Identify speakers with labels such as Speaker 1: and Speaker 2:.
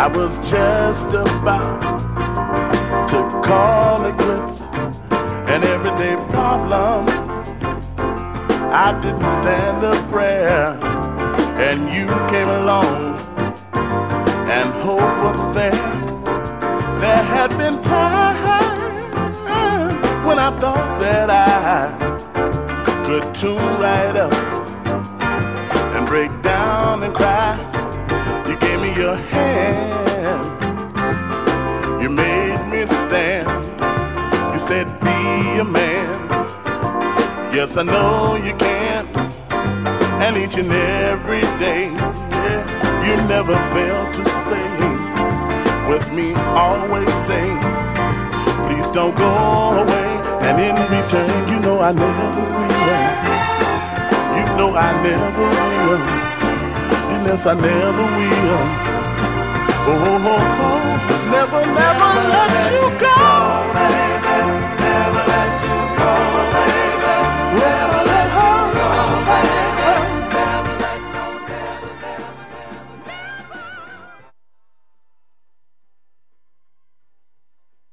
Speaker 1: I was just about to call it quits. An everyday problem, I didn't stand a prayer. And you came along, and hope was there. There had been times when I thought that I could tune right up and break down and cry. You gave me your hand, you made me stand. You said be a man. Yes, I know you can. And each and every day, yeah, you never fail to say, with me always stay. Please don't go away. And in return, you know I never will. You know I never will. And yes, I never will. Oh, oh, oh, never, never let you go, baby.